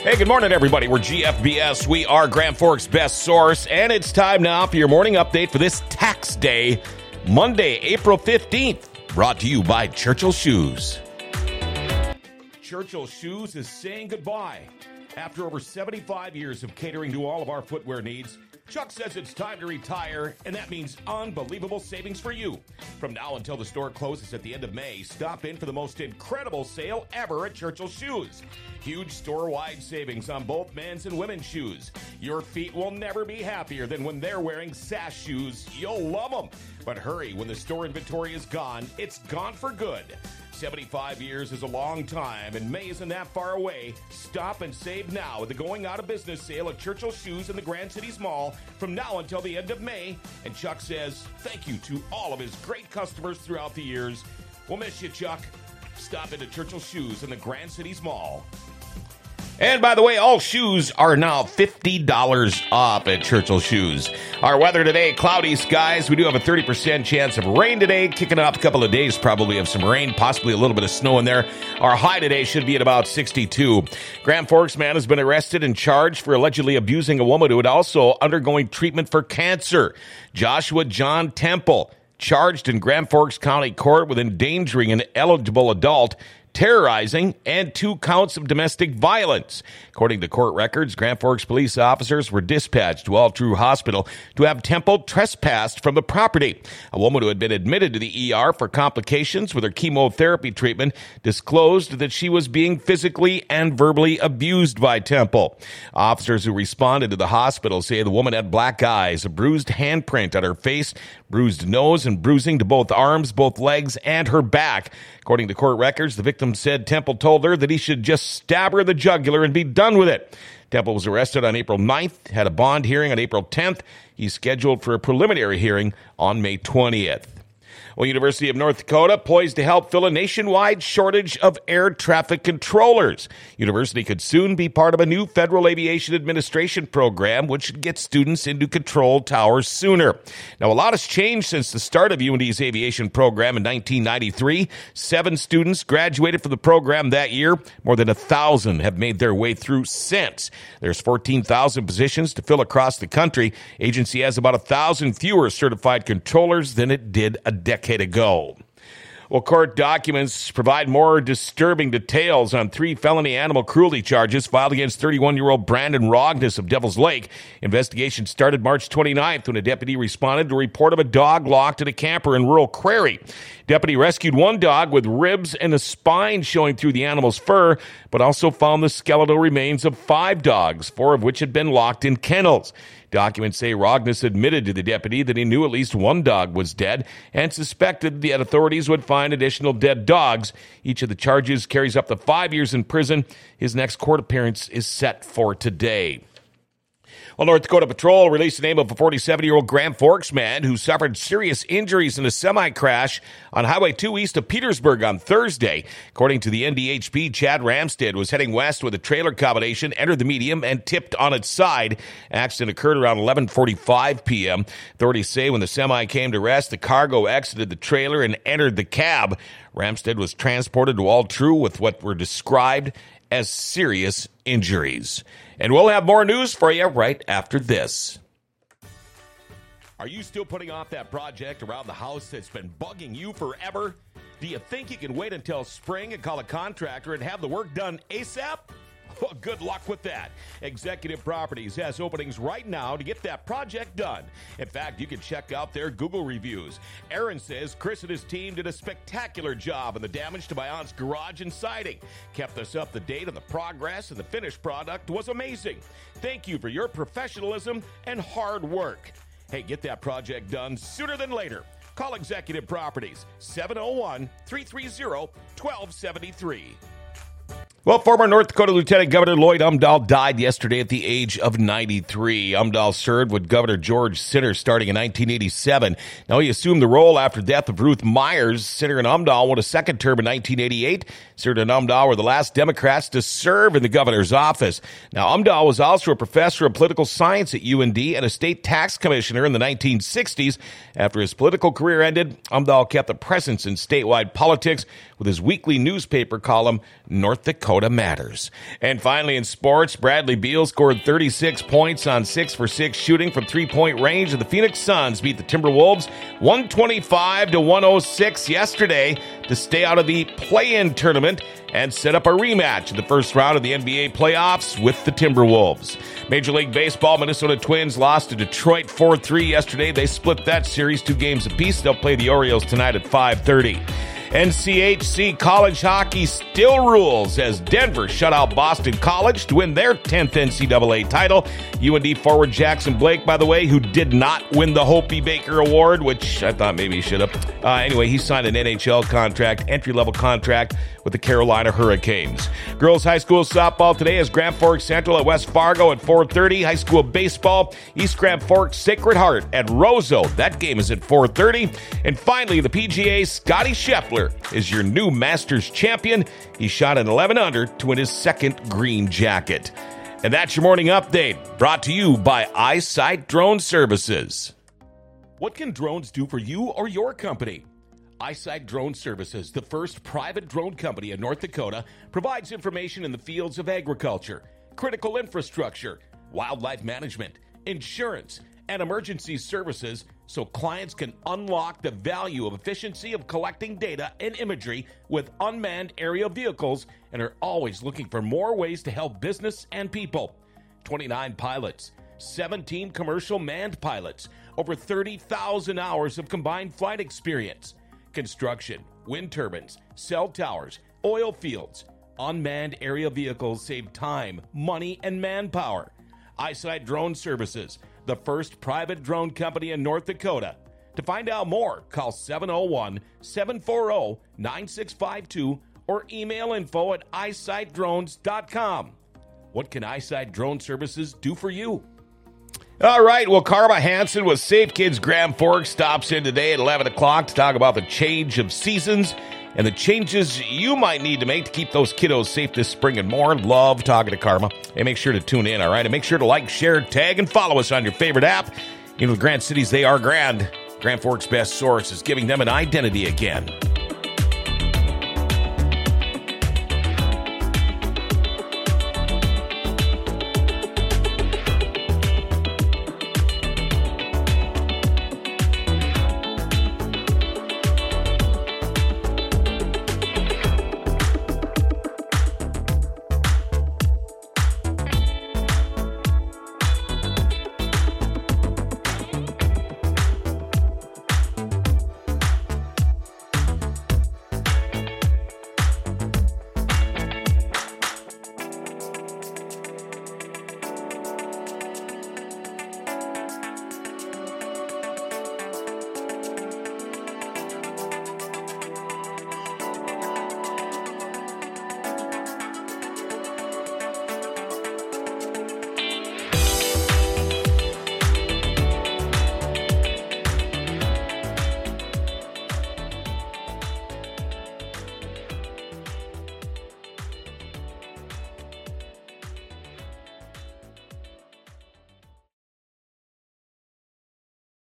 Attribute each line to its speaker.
Speaker 1: Hey, good morning, everybody. We're GFBS. We are Grand Forks' best source, and it's time now for your morning update for this tax day, Monday, April 15th, brought to you by Churchill Shoes. Churchill Shoes is saying goodbye. After over 75 years of catering to all of our footwear needs, Chuck says it's time to retire, and that means unbelievable savings for you. From now until the store closes at the end of May, stop in for the most incredible sale ever at Churchill Shoes. Huge store-wide savings on both men's and women's shoes. Your feet will never be happier than when they're wearing Sash shoes. You'll love them. But hurry, when the store inventory is gone, it's gone for good. 75 years is a long time, and May isn't that far away. Stop and save now with the going out of business sale at Churchill Shoes in the Grand Cities Mall from now until the end of May. And Chuck says thank you to all of his great customers throughout the years. We'll miss you, Chuck. Stop into Churchill Shoes in the Grand Cities Mall. And by the way, all shoes are now $50 off at Churchill Shoes. Our weather today, cloudy skies. We do have a 30% chance of rain today. Kicking off a couple of days, probably of some rain, possibly a little bit of snow in there. Our high today should be at about 62. Grand Forks man has been arrested and charged for allegedly abusing a woman who had also undergoing treatment for cancer. Joshua John Temple, charged in Grand Forks County Court with endangering an eligible adult, terrorizing, and 2 counts of domestic violence. According to court records, Grand Forks police officers were dispatched to All True Hospital to have Temple trespassed from the property. A woman who had been admitted to the ER for complications with her chemotherapy treatment disclosed that she was being physically and verbally abused by Temple. Officers who responded to the hospital say the woman had black eyes, a bruised handprint on her face, bruised nose, and bruising to both arms, both legs, and her back. According to court records, the victim said Temple told her that he should just stab her in the jugular and be done with it. Temple was arrested on April 9th, had a bond hearing on April 10th. He's scheduled for a preliminary hearing on May 20th. Well, University of North Dakota poised to help fill a nationwide shortage of air traffic controllers. University could soon be part of a new Federal Aviation Administration program, which should get students into control towers sooner. Now, a lot has changed since the start of UND's aviation program in 1993. 7 students graduated from the program that year. More than 1,000 have made their way through since. There's 14,000 positions to fill across the country. Agency has about 1,000 fewer certified controllers than it did a decade ago. Well, court documents provide more disturbing details on 3 felony animal cruelty charges filed against 31-year-old Brandon Rogness of Devil's Lake. Investigation started March 29th when a deputy responded to a report of a dog locked in a camper in rural Crary. Deputy rescued 1 dog with ribs and a spine showing through the animal's fur, but also found the skeletal remains of 5 dogs, 4 of which had been locked in kennels. Documents say Rogness admitted to the deputy that he knew at least 1 dog was dead and suspected that authorities would find additional dead dogs. Each of the charges carries up to 5 years in prison. His next court appearance is set for today. Well, North Dakota Patrol released the name of a 47-year-old Grand Forks man who suffered serious injuries in a semi-crash on Highway 2 east of Petersburg on Thursday. According to the NDHP, Chad Ramstead was heading west with a trailer combination, entered the medium, and tipped on its side. Accident occurred around 11:45 p.m. Authorities say when the semi came to rest, the cargo exited the trailer and entered the cab. Ramstead was transported to All True with what were described as serious injuries. And we'll have more news for you right after this. Are you still putting off that project around the house that's been bugging you forever? Do you think you can wait until spring and call a contractor and have the work done ASAP? Well, good luck with that. Executive Properties has openings right now to get that project done. In fact, you can check out their Google reviews. Aaron says Chris and his team did a spectacular job in the damage to my aunt's garage and siding. Kept us up to date on the progress, and the finished product was amazing. Thank you for your professionalism and hard work. Hey, get that project done sooner than later. Call Executive Properties, 701-330-1273. Well, former North Dakota Lieutenant Governor Lloyd Umdahl died yesterday at the age of 93. Umdahl served with Governor George Sinner starting in 1987. Now, he assumed the role after the death of Ruth Myers. Sinner and Umdahl won a second term in 1988. Sinner and Umdahl were the last Democrats to serve in the governor's office. Now, Umdahl was also a professor of political science at UND and a state tax commissioner in the 1960s. After his political career ended, Umdahl kept a presence in statewide politics, with his weekly newspaper column, North Dakota Matters. And finally in sports, Bradley Beal scored 36 points on 6-for-6 shooting from three-point range, and the Phoenix Suns beat the Timberwolves 125-106 yesterday to stay out of the play-in tournament and set up a rematch in the first round of the NBA playoffs with the Timberwolves. Major League Baseball, Minnesota Twins lost to Detroit 4-3 yesterday. They split that series 2 games apiece. They'll play the Orioles tonight at 5:30. NCHC college hockey still rules as Denver shut out Boston College to win their 10th NCAA title. UND forward Jackson Blake, by the way, who did not win the Hopi Baker Award, which I thought maybe he should have. Anyway, he signed an NHL contract, entry-level contract with the Carolina Hurricanes. Girls high school softball today is Grand Forks Central at West Fargo at 4:30. High school baseball, East Grand Forks Sacred Heart at Roseau. That game is at 4:30. And finally, the PGA, Scotty Scheffler is your new Masters champion. He shot an 11 under to win his second green jacket. And that's your morning update, brought to you by Eyesight Drone Services. What can drones do for you or your company? Eyesight Drone Services, the first private drone company in North Dakota, provides information in the fields of agriculture, critical infrastructure, wildlife management, insurance, and emergency services so clients can unlock the value of efficiency of collecting data and imagery with unmanned aerial vehicles and are always looking for more ways to help business and people. 29 pilots, 17 commercial manned pilots, over 30,000 hours of combined flight experience. Construction, wind turbines, cell towers, oil fields, unmanned aerial vehicles save time, money, and manpower. Eyesight Drone Services, the first private drone company in North Dakota. To find out more, call 701-740-9652 or email info@eyesightdrones.com. What can Eyesight Drone Services do for you? All right, well, Karma Hansen with Safe Kids Grand Forks stops in today at 11 o'clock to talk about the change of seasons and the changes you might need to make to keep those kiddos safe this spring and more. Love talking to Karma. Hey, make sure to tune in, all right? And make sure to like, share, tag, and follow us on your favorite app. You know, the Grand Cities, they are grand. Grand Forks' best source is giving them an identity again.